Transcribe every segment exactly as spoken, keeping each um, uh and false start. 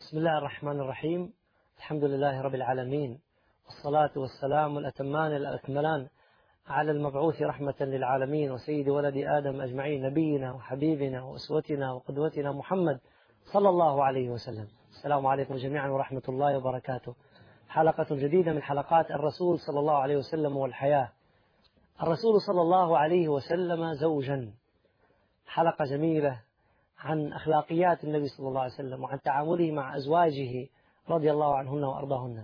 بسم الله الرحمن الرحيم. الحمد لله رب العالمين، والصلاة والسلام الأتمان الأكملان على المبعوث رحمة للعالمين وسيد ولد آدم أجمعين، نبينا وحبيبنا وأسوتنا وقدوتنا محمد صلى الله عليه وسلم. السلام عليكم جميعا ورحمة الله وبركاته. حلقة جديدة من حلقات الرسول صلى الله عليه وسلم والحياة. الرسول صلى الله عليه وسلم زوجا، حلقة جميلة عن أخلاقيات النبي صلى الله عليه وسلم وعن تعامله مع أزواجه رضي الله عنهن وأرضاهن.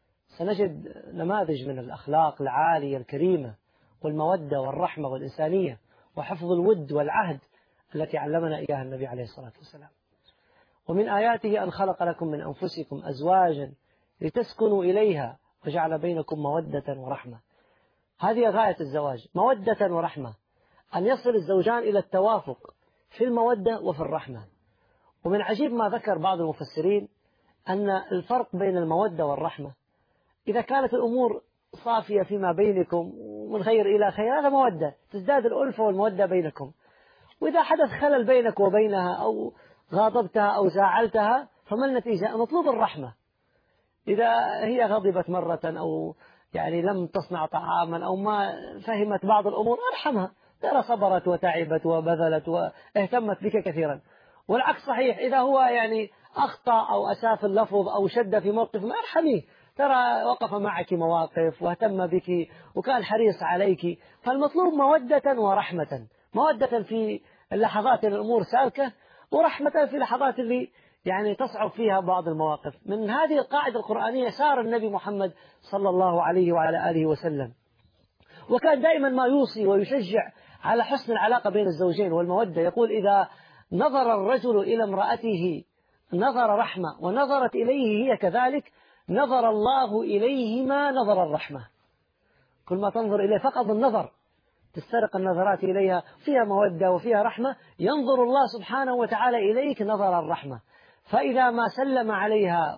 سنجد نماذج من الأخلاق العالية الكريمة والمودة والرحمة والإنسانية وحفظ الود والعهد التي علمنا إياها النبي عليه الصلاة والسلام. ومن آياته أن خلق لكم من أنفسكم أزواجا لتسكنوا إليها وجعل بينكم مودة ورحمة. هذه غاية الزواج، مودة ورحمة، أن يصل الزوجان إلى التوافق في المودة وفي الرحمة. ومن عجيب ما ذكر بعض المفسرين أن الفرق بين المودة والرحمة، إذا كانت الأمور صافية فيما بينكم ومن خير إلى خير هذا مودة، تزداد الألفة والمودة بينكم. وإذا حدث خلل بينك وبينها أو غاضبتها أو زعلتها فما النتيجة؟ مطلوب الرحمة. إذا هي غضبت مرة أو يعني لم تصنع طعاما أو ما فهمت بعض الأمور ارحمها، ترى صبرت وتعبت وبذلت واهتمت بك كثيرا. والعكس صحيح، إذا هو يعني أخطأ أو أساف اللفظ أو شد في موقف ما ارحميه، ترى وقف معك مواقف واهتم بك وكان حريص عليك. فالمطلوب مودة ورحمة، مودة في اللحظات الأمور سالكة، ورحمة في اللحظات اللي يعني تصعب فيها بعض المواقف. من هذه القاعدة القرآنية سار النبي محمد صلى الله عليه وعلى آله وسلم، وكان دائما ما يوصي ويشجع على حسن العلاقة بين الزوجين والمودة. يقول: إذا نظر الرجل إلى امرأته نظر رحمة ونظرت إليه هي كذلك نظر الله إليهما نظر الرحمة. كل ما تنظر إليه فقط النظر تسترق النظرات إليها فيها مودة وفيها رحمة، ينظر الله سبحانه وتعالى إليك نظر الرحمة. فإذا ما سلم عليها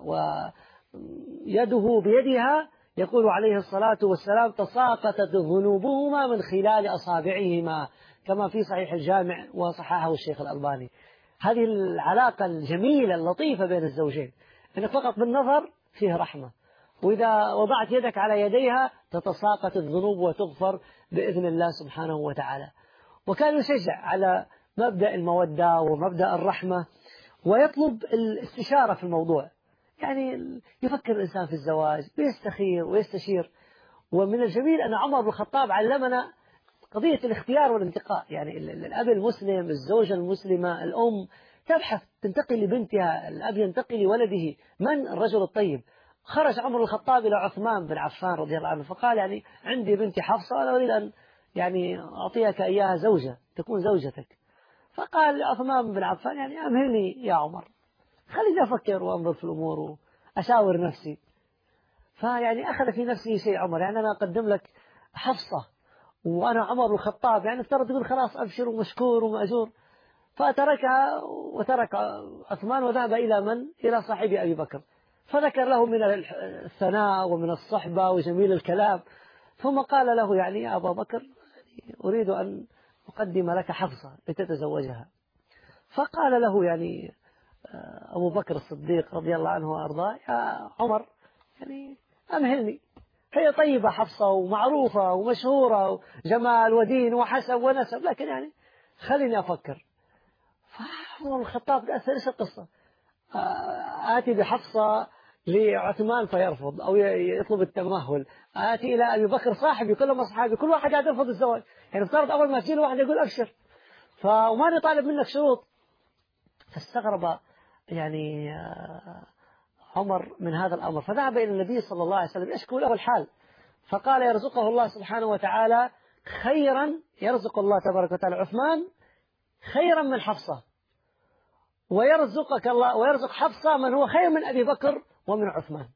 ويده بيدها يقول عليه الصلاة والسلام: تساقطت ذنوبهما من خلال أصابعهما، كما في صحيح الجامع وصححه الشيخ الألباني. هذه العلاقة الجميلة اللطيفة بين الزوجين، أنك فقط بالنظر فيه رحمة، وإذا وضعت يدك على يديها تتساقط الذنوب وتغفر بإذن الله سبحانه وتعالى. وكان يشجع على مبدأ المودة ومبدأ الرحمة، ويطلب الاستشارة في الموضوع. يعني يفكر الإنسان في الزواج ويستخير ويستشير. ومن الجميل أن عمر بن الخطاب علمنا قضية الاختيار والانتقاء. يعني الأب المسلم، الزوجة المسلمة، الأم تبحث تنتقي لبنتها، الأب ينتقي لولده من الرجل الطيب. خرج عمر بن الخطاب إلى عثمان بن عفان رضي الله عنه فقال: يعني عندي بنتي حفصة وأنا أريد أن يعني أعطيك إياها زوجة تكون زوجتك. فقال عثمان بن عفان: يعني أمهلني يا عمر، خليني أفكر وأنظر في الأمور وأشاور نفسي. فيعني أخذ في نفسه شيء عمر، يعني أنا أقدم لك حفصة وأنا عمر الخطاب، يعني افترض تقول خلاص أبشر ومشكور ومأجور. فتركها وترك عثمان وذهب إلى من؟ إلى صاحب أبي بكر، فذكر له من الثناء ومن الصحبة وجميل الكلام. ثم قال له: يعني يا أبا بكر، أريد أن أقدم لك حفصة لتتزوجها. فقال له يعني أبو بكر الصديق رضي الله عنه وأرضاه: يا عمر، يعني أمهلني، هي طيبة حفصة ومعروفة ومشهورة وجمال ودين وحسب ونسب، لكن يعني خليني أفكر. فعمر الخطاب قال: إيش القصة؟ آتي بحفصة لعثمان فيرفض أو يطلب التمهل، آتي إلى أبي بكر صاحبي كلهم أصحابي كل واحد قاعد يرفض الزواج. يعني افترض أول ما تجي واحد يقول أبشر، فما نطالب منك شروط. فاستغرب يعني عمر من هذا الأمر، فذهب إلى النبي صلى الله عليه وسلم يشكو له الحال. فقال: يرزقه الله سبحانه وتعالى خيرا، يرزق الله تبارك وتعالى عثمان خيرا من حفصة، ويرزقك الله ويرزق حفصة من هو خير من أبي بكر ومن عثمان.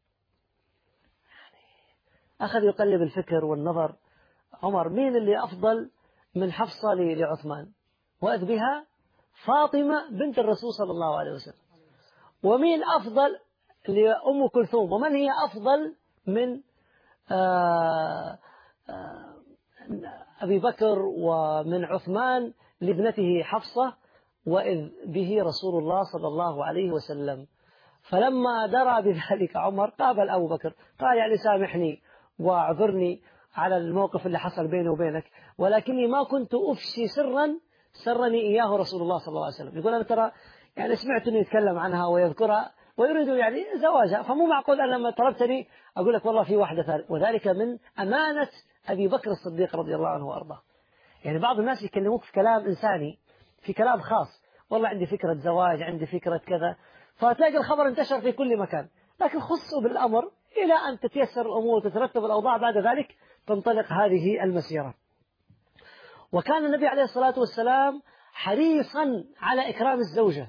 أخذ يقلب الفكر والنظر. عمر مين اللي أفضل من حفصة لعثمان؟ وإذ بها فاطمة بنت الرسول صلى الله عليه وسلم. ومين أفضل لأم كلثوم؟ ومن هي أفضل من آآ آآ أبي بكر ومن عثمان لابنته حفصة؟ وإذ به رسول الله صلى الله عليه وسلم. فلما درى بذلك عمر قابل أبو بكر قال يعني سامحني واعذرني على الموقف اللي حصل بيني وبينك، ولكني ما كنت أفشي سرا سرني إياه رسول الله صلى الله عليه وسلم. يقول أنا ترى يعني سمعت أنه يتكلم عنها ويذكرها ويريد يعني زواجها، فمو معقول أن لما طلبتني أقول لك والله في واحدة ثالث. وذلك من أمانة أبي بكر الصديق رضي الله عنه وأرضاه. يعني بعض الناس يكلموك في كلام إنساني، في كلام خاص، والله عندي فكرة زواج، عندي فكرة كذا، فتلاقي الخبر انتشر في كل مكان، لكن خصوا بالأمر إلى أن تتيسر الأمور وتترتب الأوضاع، بعد ذلك تنطلق هذه المسيرة. وكان النبي عليه الصلاة والسلام حريصا على إكرام الزوجة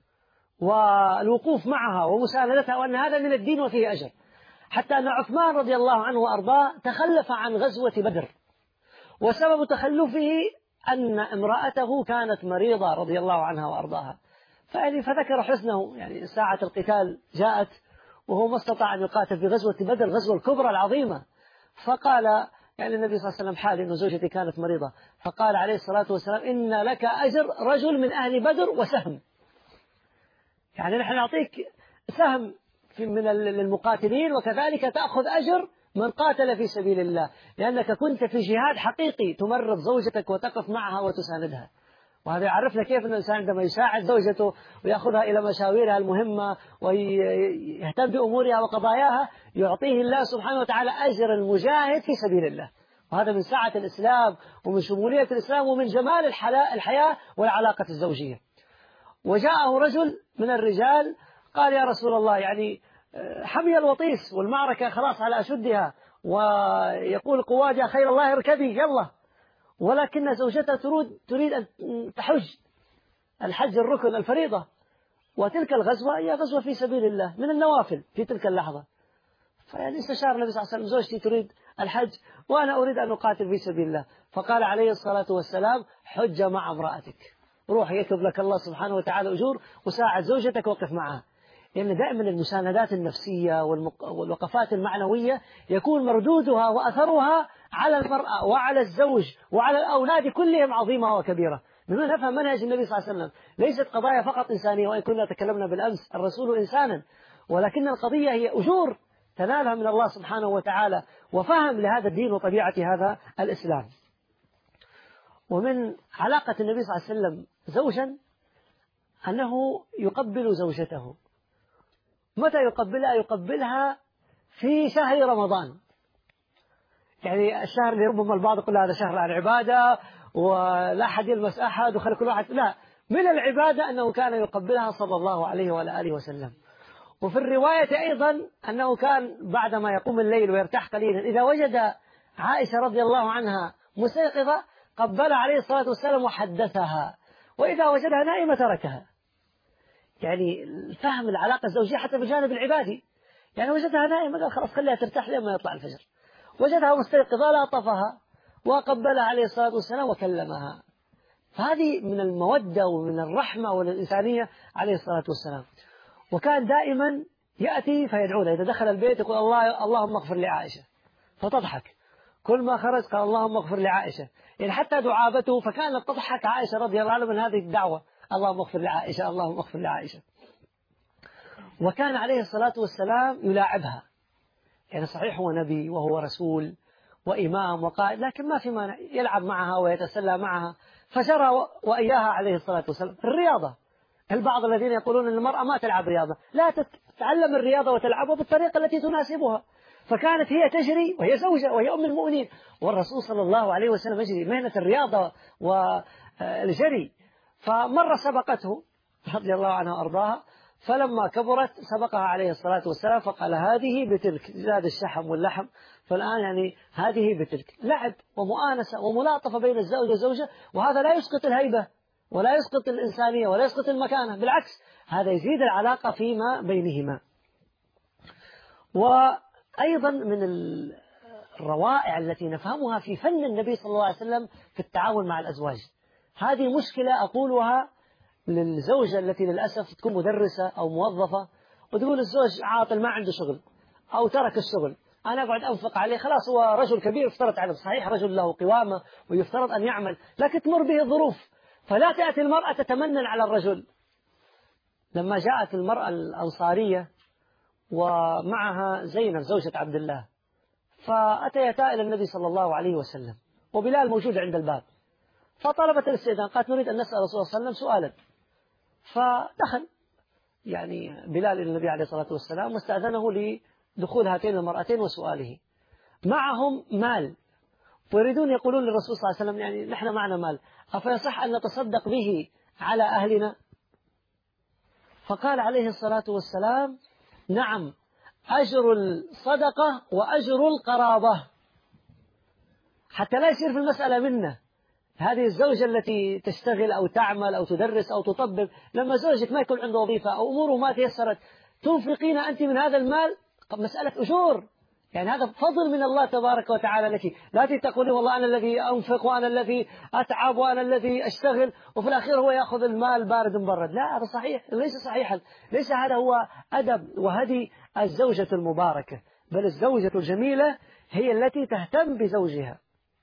والوقوف معها ومساندتها، وأن هذا من الدين وفيه أجر، حتى أن عثمان رضي الله عنه وأرضاه تخلف عن غزوة بدر، وسبب تخلفه أن امرأته كانت مريضة رضي الله عنها وأرضاها، فيعني فذكر حزنه، يعني ساعة القتال جاءت وهو ما استطاع أن يقاتل في غزوة بدر، الغزوة الكبرى العظيمة، فقال يعني النبي صلى الله عليه وسلم حال إن زوجتي كانت مريضة، فقال عليه الصلاة والسلام إن لك أجر رجل من أهل بدر وسهم، يعني نحن نعطيك سهم من المقاتلين، وكذلك تأخذ أجر من قاتل في سبيل الله، لأنك كنت في جهاد حقيقي تمرض زوجتك وتقف معها وتساندها. وهذا يعرفنا كيف أن الإنسان عندما يساعد زوجته ويأخذها إلى مشاويرها المهمة ويهتم بأمورها وقضاياها، يعطيه الله سبحانه وتعالى أجر المجاهد في سبيل الله. وهذا من سعة الإسلام ومن شمولية الإسلام ومن جمال الحياة والعلاقة الزوجية. وجاءه رجل من الرجال قال يا رسول الله يعني حمي الوطيس والمعركة خلاص على أشدها، ويقول قوادها خير الله اركبي يلا، ولكن زوجتها تريد تريد أن تحج، الحج الركن الفريضة، وتلك الغزوة هي غزوة في سبيل الله من النوافل في تلك اللحظة. فيعني استشار النبي صلى الله عليه وسلم زوجتي تريد الحج وأنا أريد أن أقاتل في سبيل الله، فقال عليه الصلاة والسلام حج مع امرأتك، روح يكتب لك الله سبحانه وتعالى أجور وساعد زوجتك وقف معها. لأن يعني دائما المساندات النفسية والوقفات المعنوية يكون مردودها وأثرها على المرأة وعلى الزوج وعلى الأولاد كلهم عظيمة وكبيرة. من هنا نفهم منهج النبي صلى الله عليه وسلم، ليست قضايا فقط إنسانية، وإن كنا تكلمنا بالأمس الرسول إنسانا، ولكن القضية هي أجور تنالها من الله سبحانه وتعالى وفهم لهذا الدين وطبيعة هذا الإسلام. ومن علاقة النبي صلى الله عليه وسلم زوجا أنه يقبل زوجته. متى يقبلها؟ يقبلها في شهر رمضان، يعني الشهر اللي ربما البعض يقول هذا شهر العبادة ولا أحد يلمس أحد وخلي كل واحد، لا، من العبادة أنه كان يقبلها صلى الله عليه وعلى آله وسلم. وفي الرواية أيضا أنه كان بعدما يقوم الليل ويرتاح قليلا إذا وجد عائشة رضي الله عنها مستيقظة قبل عليه الصلاة والسلام وحدثها، وإذا وجدها نائمة تركها. يعني فهم العلاقة الزوجية حتى بالجانب العبادي، يعني وجدها نائمة قال خلاص خليها ترتاح لما يطلع الفجر، وجدها مستيقظة لاطفها وقبلها عليه الصلاة والسلام وكلمها. فهذه من المودة ومن الرحمة والإنسانية عليه الصلاة والسلام. وكان دائما يأتي فيدعو له، إذا دخل البيت يقول الله اللهم اغفر لعائشة، فتضحك، كل ما خرج قال اللهم اغفر لعائشة، يعني حتى دعابته فكانت تضحك عائشة رضي الله عنها من هذه الدعوة، اللهم اغفر لعائشة اللهم اغفر لعائشة. وكان عليه الصلاة والسلام يلاعبها، يعني صحيح هو نبي وهو رسول وإمام وقائد، لكن ما في مانع يلعب معها ويتسلى معها، فجرى وإياها عليه الصلاة والسلام في الرياضة. البعض الذين يقولون أن المرأة ما تلعب رياضة، لا، تتعلم الرياضة وتلعبها بالطريقة التي تناسبها. فكانت هي تجري وهي زوجة وهي أم المؤمنين، والرسول صلى الله عليه وسلم يجري مهنة الرياضة والجري، فمرة سبقته رضي الله عنها وأرضاها، فلما كبرت سبقها عليه الصلاة والسلام فقال هذه بتلك، زاد الشحم واللحم، فالآن يعني هذه بتلك، لعب ومؤانسة وملاطفة بين الزوج والزوجة، وهذا لا يسقط الهيبة ولا يسقط الإنسانية ولا يسقط المكانة، بالعكس هذا يزيد العلاقة فيما بينهما. وأيضا من الروائع التي نفهمها في فن النبي صلى الله عليه وسلم في التعامل مع الأزواج، هذه مشكلة أقولها للزوجة التي للأسف تكون مدرسة أو موظفة وتقول الزوج عاطل ما عنده شغل أو ترك الشغل، أنا أقعد أنفق عليه، خلاص هو رجل كبير يفترض عليه، صحيح رجل له قوامة ويفترض أن يعمل، لكن تمر به الظروف، فلا تأتي المرأة تتمنن على الرجل. لما جاءت المرأة الأنصارية ومعها زينب زوجة عبد الله، فأتيتا إلى النبي صلى الله عليه وسلم وبلال موجود عند الباب، فطلبت الاستئذان، قالت نريد أن نسأل الرسول صلى الله عليه وسلم سؤالا. فدخل يعني بلال إلى النبي عليه الصلاة والسلام واستأذنه لدخول هاتين المرأتين وسؤاله. معهم مال ويريدون يقولون للرسول صلى الله عليه وسلم يعني نحن معنا مال، أفيصح أن نتصدق به على أهلنا؟ فقال عليه الصلاة والسلام نعم، أجر الصدقة وأجر القرابة، حتى لا يصير في المسألة منه هذه الزوجة التي تشتغل أو تعمل أو تدرس أو تطبب، لما زوجك ما يكون عنده وظيفة أو أموره ما تيسرت تنفقين أنت من هذا المال مسألة أجور، يعني هذا فضل من الله تبارك وتعالى لك. لا تقولي والله أنا الذي أنفق وأنا الذي أتعب وأنا الذي أشتغل وفي الأخير هو يأخذ المال بارد مبرد. لا، هذا صحيح ليس صحيحا، ليس هذا هو أدب وهذه الزوجة المباركة، بل الزوجة الجميلة هي التي تهتم بزوجها.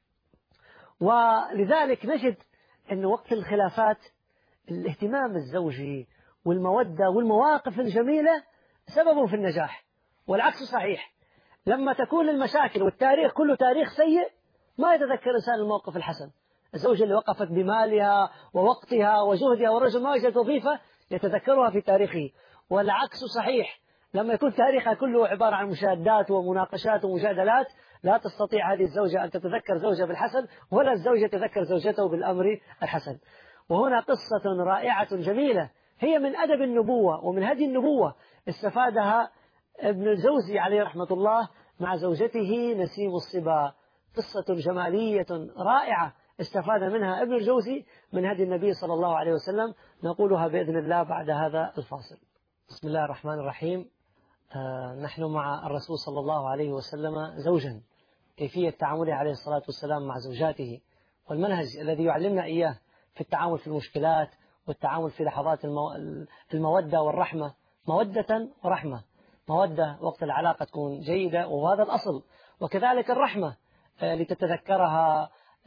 ولذلك نجد أن وقت الخلافات الاهتمام الزوجي والمودة والمواقف الجميلة سبب في النجاح، والعكس صحيح. لما تكون المشاكل والتاريخ كله تاريخ سيء ما يتذكر الإنسان الموقف الحسن. الزوجة اللي وقفت بمالها ووقتها وجهدها والرجل ما وجد وظيفة يتذكرها في تاريخه، والعكس صحيح. لما يكون تاريخها كله عبارة عن مشادات ومناقشات ومجادلات لا تستطيع هذه الزوجة أن تتذكر زوجها بالحسن ولا الزوجة تتذكر زوجته بالأمر الحسن. وهنا قصة رائعة جميلة هي من أدب النبوة ومن هذه النبوة استفادها ابن الجوزي عليه رحمة الله مع زوجته نسيم الصبا، قصة جمالية رائعة استفاد منها ابن الجوزي من هدي النبي صلى الله عليه وسلم، نقولها بإذن الله بعد هذا الفاصل. بسم الله الرحمن الرحيم. آه نحن مع الرسول صلى الله عليه وسلم زوجا، كيفية تعامله عليه الصلاة والسلام مع زوجاته والمنهج الذي يعلمنا إياه في التعامل في المشكلات والتعامل في لحظات المو... المودة والرحمة، مودة ورحمة. مودة وقت العلاقة تكون جيدة وهذا الأصل، وكذلك الرحمة لتتذكرها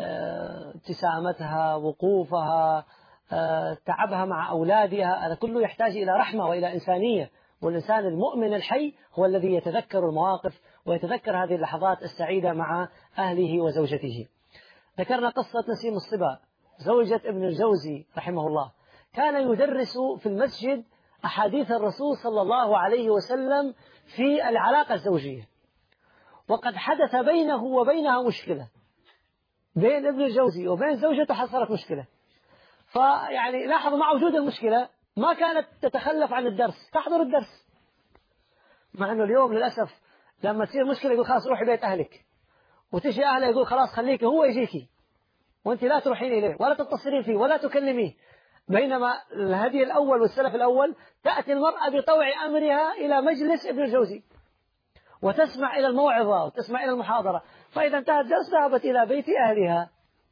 ابتسامتها وقوفها تعبها مع أولادها، هذا كله يحتاج إلى رحمة وإلى إنسانية. والإنسان المؤمن الحي هو الذي يتذكر المواقف ويتذكر هذه اللحظات السعيدة مع أهله وزوجته. ذكرنا قصة نسيم الصبا زوجة ابن الجوزي رحمه الله، كان يدرس في المسجد أحاديث الرسول صلى الله عليه وسلم في العلاقة الزوجية، وقد حدث بينه وبينها مشكلة، بين ابن الجوزي وبين زوجته حصلت مشكلة. فيعني لاحظوا مع وجود المشكلة ما كانت تتخلف عن الدرس، تحضر الدرس، مع أنه اليوم للأسف لما تصير مشكلة يقول خلاص روحي بيت أهلك، وتجي أهله يقول خلاص خليك هو يجيكي وأنت لا تروحين إليه ولا تتصلين فيه ولا تكلميه. بينما الهدي الأول والسلف الأول تأتي المرأة بطوع أمرها إلى مجلس ابن الجوزي وتسمع إلى الموعظة وتسمع إلى المحاضرة، فإذا انتهى الدرس ذهبت إلى بيت أهلها.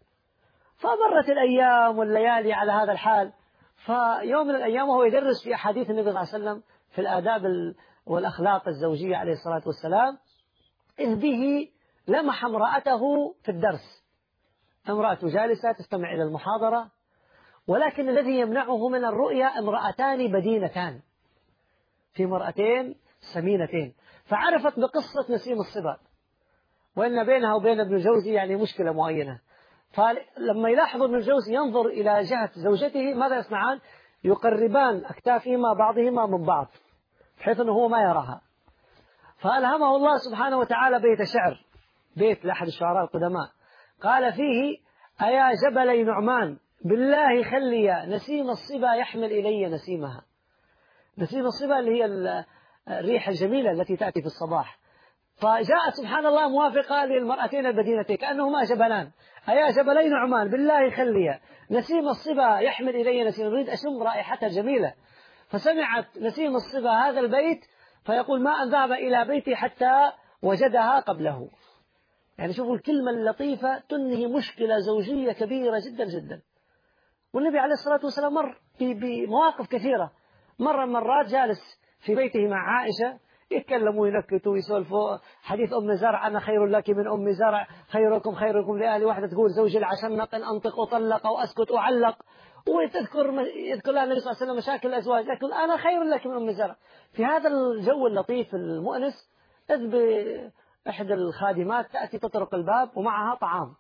فمرت الأيام والليالي على هذا الحال، فيوم من الأيام وهو يدرس في أحاديث النبي صلى الله عليه وسلم في الآداب والأخلاق الزوجية عليه الصلاة والسلام، إذ به لمح امرأته في الدرس، امرأة جالسة تستمع إلى المحاضرة، ولكن الذي يمنعه من الرؤيا امرأتان بدينتان، في مرأتين سمينتين، فعرفت بقصة نسيم الصبا وإن بينها وبين ابن الجوزي يعني مشكلة معينة. فلما يلاحظ ابن الجوزي ينظر إلى جهة زوجته ماذا يصنعان؟ يقربان أكتافهما بعضهما من بعض بحيث أنه هو ما يراها. فألهمه الله سبحانه وتعالى بيت شعر، بيت لأحد الشعراء القدماء قال فيه: أيا جبلي نعمان بالله خليا نسيم الصبا يحمل إلي نسيمها. نسيم الصبا اللي هي الريح الجميلة التي تأتي في الصباح، فجاءت سبحان الله موافقة للمرأتين البدينتين كأنهما جبلان. أيا جبلي نعمان بالله خليا نسيم الصبا يحمل إلي نسيم، نريد أشم رائحتها الجميلة. فسمعت نسيم الصبا هذا البيت فيقول ما أن ذهب إلى بيتي حتى وجدها قبله. يعني شوفوا الكلمة اللطيفة تنهي مشكلة زوجية كبيرة جدا جدا. والنبي عليه الصلاة والسلام مر بمواقف كثيرة، مرة مرات جالس في بيته مع عائشة يتكلموا ينكتوا ويسولفوا، حديث أم زرع أنا خير لك من أم زرع، خيركم خيركم لأهلي، واحدة تقول زوجي العشنق إن أنطق أطلق أو أسكت أعلق، وتذكر يذكر لها النبي صلى الله عليه وسلم مشاكل الأزواج، لكن أنا خير لك من أم زرع. في هذا الجو اللطيف المؤنس إذ بإحدى الخادمات تأتي تطرق الباب ومعها طعام.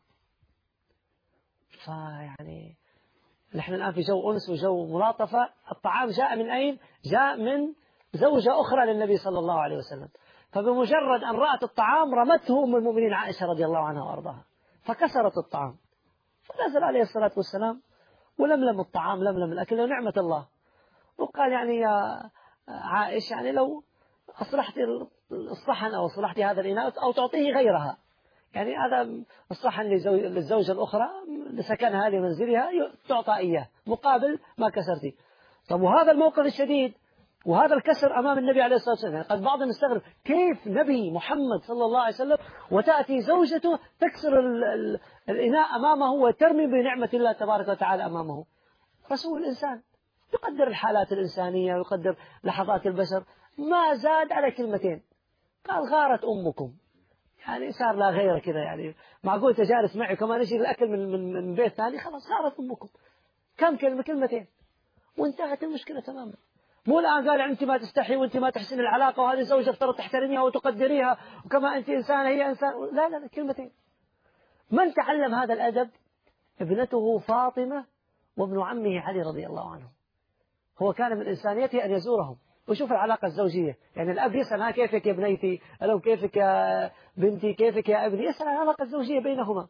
فيعني نحن الآن في جو أنس وجو ملاطفة. الطعام جاء من أين؟ جاء من زوجة أخرى للنبي صلى الله عليه وسلم. فبمجرد أن رأت الطعام رمته أم المؤمنين عائشة رضي الله عنها وأرضاها فكسرت الطعام، فنزل عليه الصلاة والسلام ولملم الطعام، لملم الأكل ونعمة الله، وقال يعني يا عائشة يعني لو أصلحت الصحن أو أصلحت هذا الإناء أو تعطيه غيرها، يعني هذا الصحن للزوجة الأخرى لسكنها لمنزلها تعطى إياه مقابل ما كسرتي. طب وهذا الموقف الشديد وهذا الكسر أمام النبي عليه الصلاة والسلام، قد بعضهم يستغرب كيف نبي محمد صلى الله عليه وسلم وتأتي زوجته تكسر ال ال الإناء أمامه وترمي بنعمة الله تبارك وتعالى أمامه. رسول الإنسان يقدر الحالات الإنسانية ويقدر لحظات البشر، ما زاد على كلمتين، قال غارت أمكم، يعني صار لا غير كذا، يعني معقول تجالس معي كمان يجي الأكل من, من, من بيت ثاني، خلاص غارت أمكم، كم كلمة كلمتين وانتهت المشكلة تماما. مو الآن قال أنت ما تستحي وأنت ما تحسن العلاقة وهذه زوجة افترض تحترميها وتقدريها وكما أنت إنسانة هي إنسان، لا لا لا كلمتين. من تعلم هذا الأدب؟ ابنته فاطمة وابن عمه علي رضي الله عنه. هو كان من إنسانيته أن يزورهم وشوف العلاقة الزوجية، يعني الأب يسأل ها كيفك يا بنيتي، ألو كيفك يا بنتي، كيفك يا ابني، يسأل عن العلاقة الزوجية بينهما.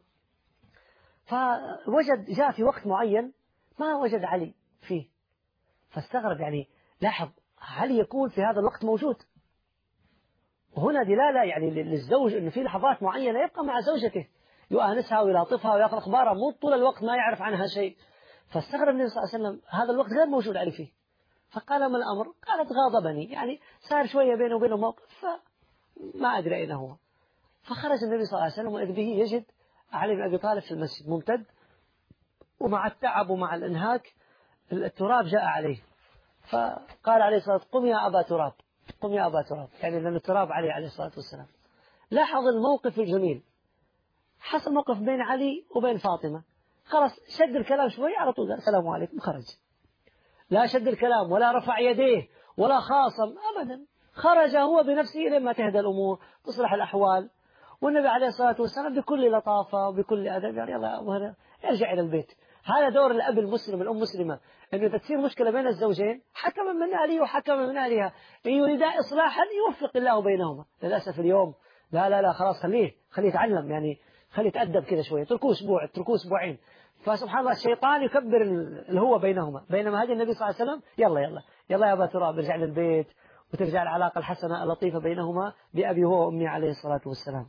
فوجد جاء في وقت معين ما وجد علي فيه، فاستغرب، يعني لاحظ علي يكون في هذا الوقت موجود، وهنا دلالة يعني للزوج أنه في لحظات معينة يبقى مع زوجته يؤانسها ويلاطفها ويأخذ أخبارها، مو طول الوقت ما يعرف عنها شيء. فاستغرب النبي صلى الله عليه وسلم هذا الوقت غير موجود علي فيه، فقال ما الأمر؟ قالت غاضبني، يعني صار شوية بينه وبينه موقف فما أدري أين هو. فخرج النبي صلى الله عليه وسلم وإذ به يجد علي بن أبي طالب في المسجد ممتد، ومع التعب ومع الإنهاك التراب جاء عليه، فقال عليه الصلاة والسلام قم يا أبا تراب، قم يا أبا تراب، يعني لأن التراب عليه عليه الصلاة والسلام. لاحظ الموقف الجميل، حصل موقف بين علي وبين فاطمة، خلاص شد الكلام شوي على طول السلام عليكم خرج، لا شد الكلام ولا رفع يديه ولا خاصم أبدا، خرج هو بنفسه لما تهدى الأمور تصلح الأحوال. والنبي عليه الصلاة والسلام بكل لطافة وبكل أدب يعني يلا ارجع إلى البيت. هذا دور الأب المسلم الأم مسلمة، أنه إذا تصير مشكلة بين الزوجين حكما من أهله وحكما من أهلها إن يريدا إصلاحا يوفق الله بينهما. للأسف اليوم لا لا لا خلاص خليه خليه يتعلم، يعني خليه يتأدب كذا شوية، تركوه أسبوع تركوه أسبوعين، فسبحان الله الشيطان يكبر الهوى بينهما. بينما هذا النبي صلى الله عليه وسلم يلا يلا يلا يا أبا تراب ارجع للبيت، وترجع العلاقة الحسنة اللطيفة بينهما بأبي هو وأمي عليه الصلاة والسلام.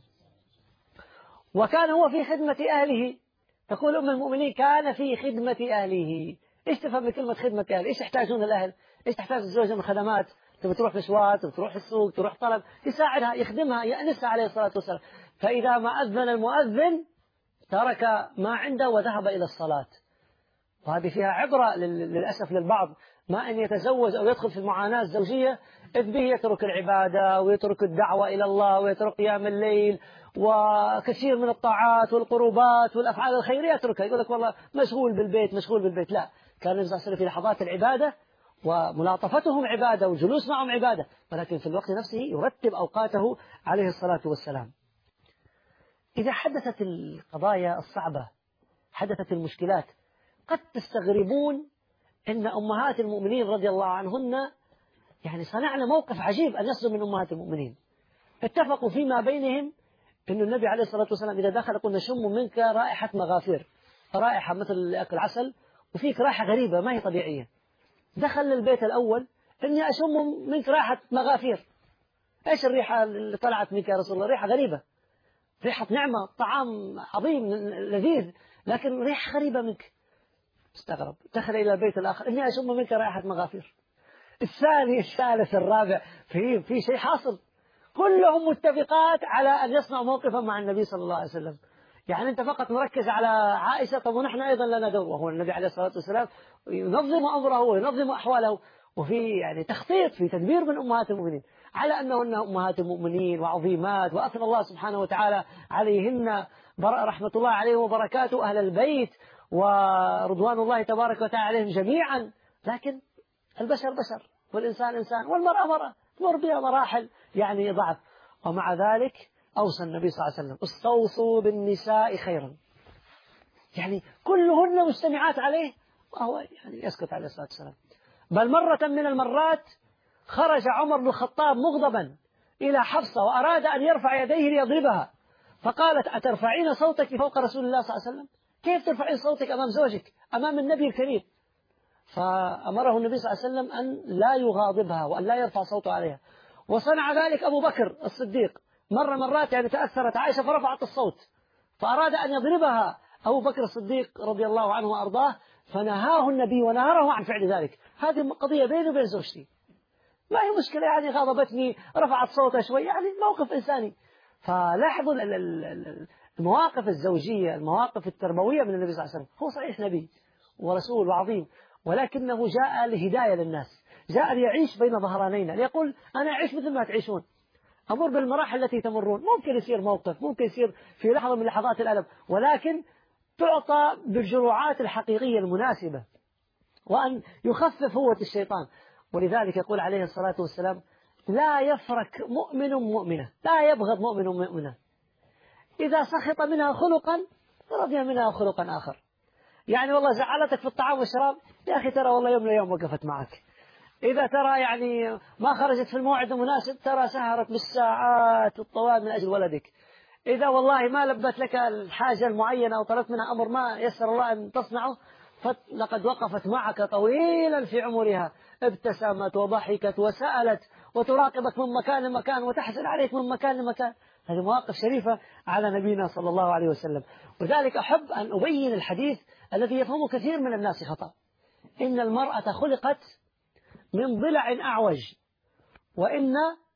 وكان هو في خدمة أهله، تقول أم المؤمنين كان في خدمة أهله. إيش تفهم بكلمة خدمة أهله؟ إيش يحتاجون الأهل؟ إيش تحتاج الزوجة من خدمات؟ تبي تروح مشوار، تبي تروح السوق، تروح طلب، يساعدها يخدمها يأنسها عليه الصلاة والسلام. فإذا ما أذن المؤذن ترك ما عنده وذهب إلى الصلاة. وهذه فيها عبرة للأسف للبعض، ما أن يتزوج أو يدخل في المعاناة الزوجية إذ به يترك العبادة ويترك الدعوة إلى الله ويترك قيام الليل وكثير من الطاعات والقربات والأفعال الخيرية يتركها، يقول لك والله مشغول بالبيت مشغول بالبيت. لا، كان النبي صلى الله عليه وسلم في لحظات العبادة وملاطفتهم عبادة والجلوس معهم عبادة، ولكن في الوقت نفسه يرتب أوقاته عليه الصلاة والسلام. إذا حدثت القضايا الصعبة حدثت المشكلات قد تستغربون أن أمهات المؤمنين رضي الله عنهن يعني صنعنا موقف عجيب أن يصدر من أمهات المؤمنين. اتفقوا فيما بينهم أن النبي عليه الصلاة والسلام إذا دخل قلنا شم منك رائحة مغافير، رائحة مثل أكل عسل وفيك رائحة غريبة ما هي طبيعية. دخل للبيت الأول إني أشم منك رائحة مغافير. إيش الريحة اللي طلعت منك يا رسول الله؟ ريحة غريبة، ريحة نعمة، طعام عظيم لذيذ، لكن ريحة غريبة منك. استغرب، دخل إلى البيت الآخر إني أشم منك رائحة مغافير. الثاني الثالث الرابع في في شيء حاصل، كلهم متفقات على أن يصنعوا موقفا مع النبي صلى الله عليه وسلم. يعني أنت فقط مركز على عائشة، طب ونحن أيضا لنا دور، وهو النبي عليه الصلاة والسلام ينظم أمره وينظم أحواله، وفي يعني تخطيط في تدبير من أمهات المؤمنين على أنهن أمهات المؤمنين وعظيمات، وأثنى الله سبحانه وتعالى عليهن رحمة الله عليه وبركاته أهل البيت، ورضوان الله تبارك وتعالى عليهم جميعا، لكن البشر بشر والإنسان إنسان والمرأة مرأة تمر بها مراحل يعني ضعف. ومع ذلك أوصى النبي صلى الله عليه وسلم استوصوا بالنساء خيرا، يعني كلهن مجتمعات عليه وهو يعني يسكت عليه الصلاة والسلام. بل مرة من المرات خرج عمر بن الخطاب مغضبا إلى حفصة وأراد أن يرفع يديه ليضربها، فقالت أترفعين صوتك فوق رسول الله صلى الله عليه وسلم؟ كيف ترفعين صوتك أمام زوجك أمام النبي الكريم؟ فأمره النبي صلى الله عليه وسلم أن لا يغاضبها وأن لا يرفع صوته عليها. وصنع ذلك أبو بكر الصديق مرة مرات، يعني تأثرت عائشة فرفعت الصوت فأراد أن يضربها أبو بكر الصديق رضي الله عنه وأرضاه، فنهاه النبي ونهره عن فعل ذلك. هذه قضية بيني وبين زوجتي، ما هي مشكلة يعني غاضبتني رفعت صوتها شوي، يعني موقف إنساني. فلاحظوا المواقف الزوجية، المواقف التربوية من النبي صلى الله عليه وسلم. هو صحيح نبي ورسول وعظيم، ولكنه جاء لهداية للناس، جاء ليعيش بين ظهرانينا، ليقول أنا أعيش مثل ما تعيشون، أمر بالمراحل التي تمرون. ممكن يصير موقف، ممكن يصير في لحظة من لحظات الألم، ولكن تعطى بالجروعات الحقيقية المناسبة، وأن يخفف هوة الشيطان. ولذلك يقول عليه الصلاة والسلام لا يفرك مؤمن مؤمنة، لا يبغض مؤمن مؤمنة، إذا سخط منها خلقا رضي منها خلقا آخر. يعني والله زعلتك في الطعام والشراب، يا أخي ترى والله يوم ليوم وقفت معك. إذا ترى يعني ما خرجت في الموعد المناسب، ترى سهرت بالساعات الطوال من أجل ولدك. إذا والله ما لبت لك الحاجة المعينة أو طلبت منها أمر ما يسر الله أن تصنعه، فلقد وقفت معك طويلا في عمرها، ابتسمت وضحكت وسألت وتراقبك من مكان لمكان وتحزن عليك من مكان لمكان. هذه مواقف شريفة على نبينا صلى الله عليه وسلم. وذلك أحب أن أبين الحديث الذي يفهمه كثير من الناس خطأ. إن المرأة خلقت من ضلع أعوج، وإن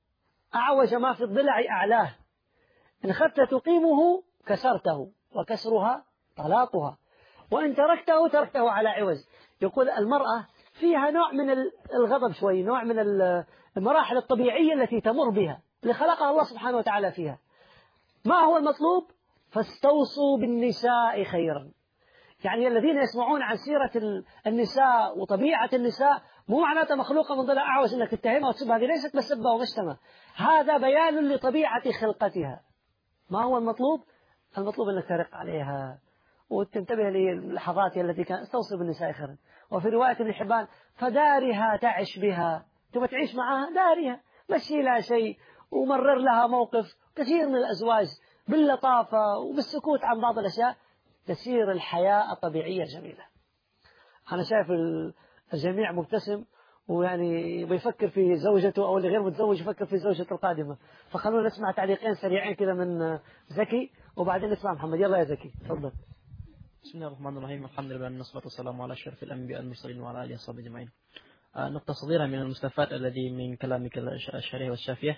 أعوج ما في الضلع أعلاه، إن خدت تقيمه كسرته، وكسرها طلاقها، وإن تركته تركته على عوج. يقول المرأة فيها نوع من الغضب شوي، نوع من المراحل الطبيعية التي تمر بها اللي خلقها الله سبحانه وتعالى فيها. ما هو المطلوب؟ فاستوصوا بالنساء خيرا. يعني الذين يسمعون عن سيرة النساء وطبيعة النساء مو معناته مخلوقة من ضلع أعوج إنك تتهمها وتسبها، هذه ليست مسبة ومشتمة، هذا بيان لطبيعة خلقتها. ما هو المطلوب؟ المطلوب أنك ترق عليها وتنتبه للحظات التي كانت استوصي بالنساء خيرا. وفي رواية ابن حبان فدارها تعش بها، تبى تعيش معها دارها، مشي لها شيء ومرر لها موقف. كثير من الأزواج باللطافة وبالسكوت عن بعض الأشياء تسير الحياة طبيعية جميلة. أنا شايف الجميع مبتسم ويعني بيفكر في زوجته، أو اللي غير متزوج يفكر في زوجته القادمة. فخلونا نسمع تعليقين سريعين كذا من زكي وبعدين نسمع محمد. يلا يا زكي تفضل. بسم الله الرحمن الرحيم، الحمد لله والصلاة والسلام على أشرف الأنبياء المرسلين وعلى آله وصحبه أجمعين. نقطة صغيرة من المستفاد الذي من كلامك الشريح والشافية،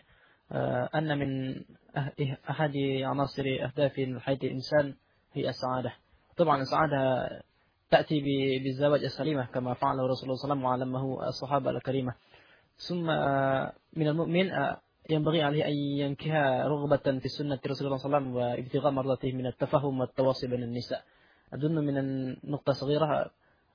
أن من أحد عناصر أهداف حياة الإنسان هي السعادة. طبعا السعادة تأتي بالزواج السليمة كما فعله رسول الله صلى الله عليه وسلم وعلمه الصحابة الكريمة. ثم من المؤمن ينبغي عليه أن ينكها رغبة في سنة رسول الله صلى الله عليه وسلم وابتغاء مرضاته من التفاهم والتواصي بين النساء. أظن من النقطة صغيرة،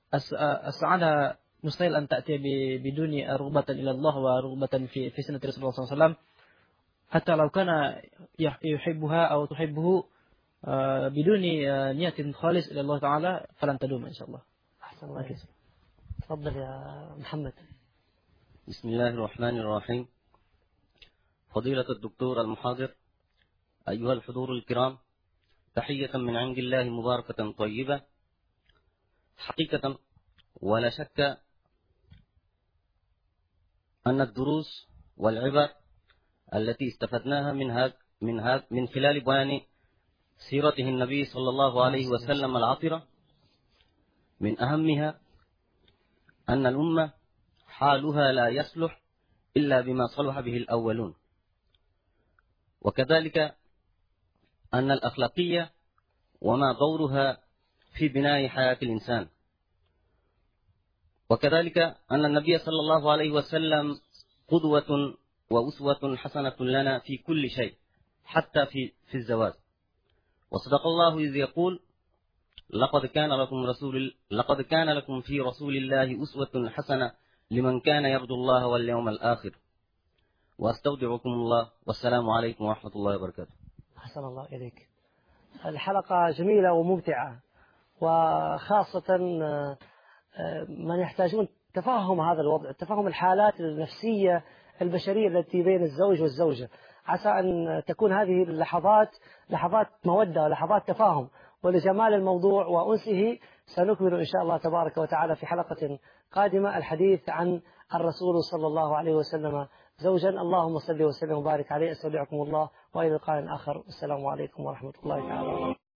السعادة مستحيل أن تأتي بدون رغبة إلى الله ورغبة في في سنة رسول الله صلى الله عليه وسلم، حتى لو كان يحبها أو تحبه بدون نية خالص إلى الله تعالى فلن تدوم إن شاء الله. أحسن الله. تفضل يا محمد. بسم الله الرحمن الرحيم. فضيلة الدكتور المحاضر، أيها الحضور الكرام، تحية من عند الله مباركة طيبة. حقيقة ولا شك أن الدروس والعبر التي استفدناها من هذا من هذا من خلال بيان سيرته النبي صلى الله عليه وسلم العطرة، من أهمها أن الأمة حالها لا يصلح إلا بما صلح به الأولون، وكذلك أن الأخلاقية وما دورها في بناء حياة الإنسان، وكذلك أن النبي صلى الله عليه وسلم قدوة وأسوة حسنة لنا في كل شيء حتى في في الزواج. وصدق الله إذ يقول: لقد كان لكم رسول لقد كان لكم في رسول الله أسوة حسنة لمن كان يرجو الله واليوم الآخر. وأستودعكم الله، والسلام عليكم ورحمة الله وبركاته. أحسن الله إليك. الحلقة جميلة وممتعة، وخاصة من يحتاجون تفهم هذا الوضع، تفهم الحالات النفسية البشرية التي بين الزوج والزوجة، عسى أن تكون هذه اللحظات لحظات مودة ولحظات تفاهم. ولجمال الموضوع وأنسه سنكمل إن شاء الله تبارك وتعالى في حلقة قادمة الحديث عن الرسول صلى الله عليه وسلم زوجا. اللهم صل وسلم وبارك عليه. أستودعكم الله وإلى لقاء آخر. السلام عليكم ورحمة الله تعالى.